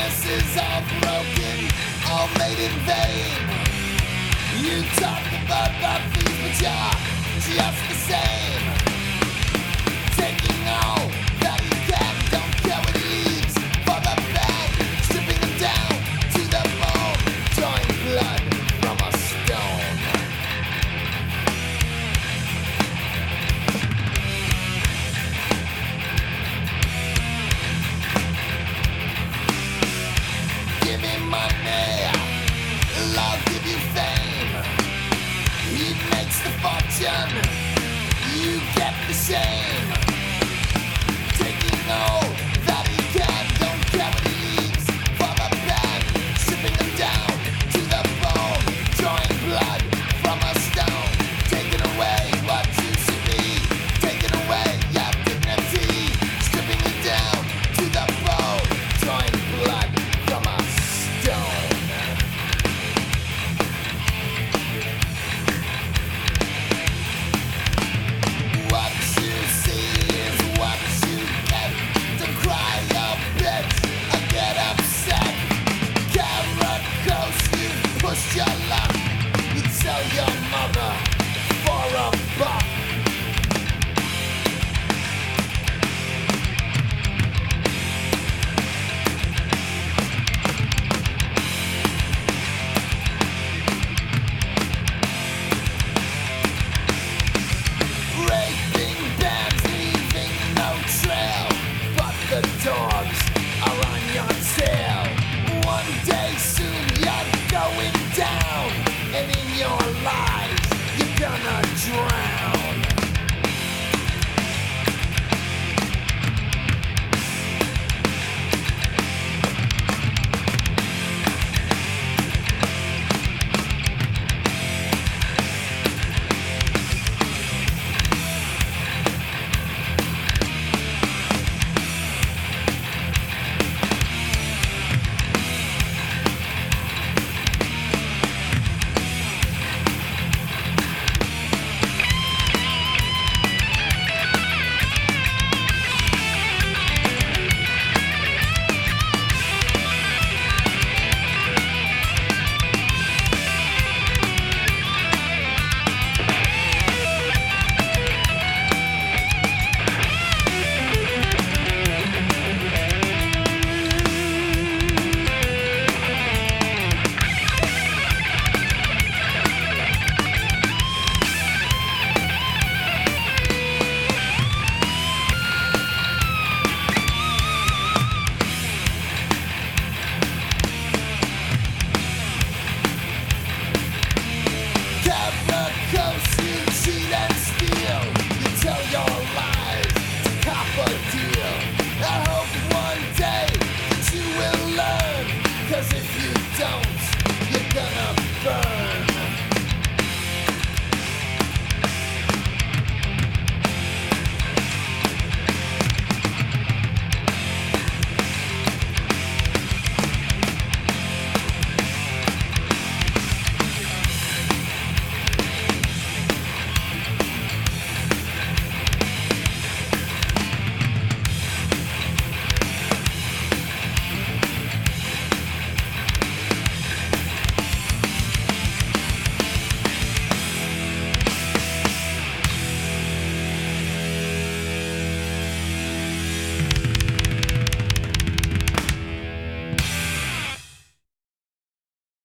promises all broken, all made in vain. You talk about things, but you're just the same. Taking all that you can, don't care what it leaves for the bad. Stripping them down to the bone, drawing blood from a stone. Give me money, I'll give you fame. He makes the fortune, you get the shame.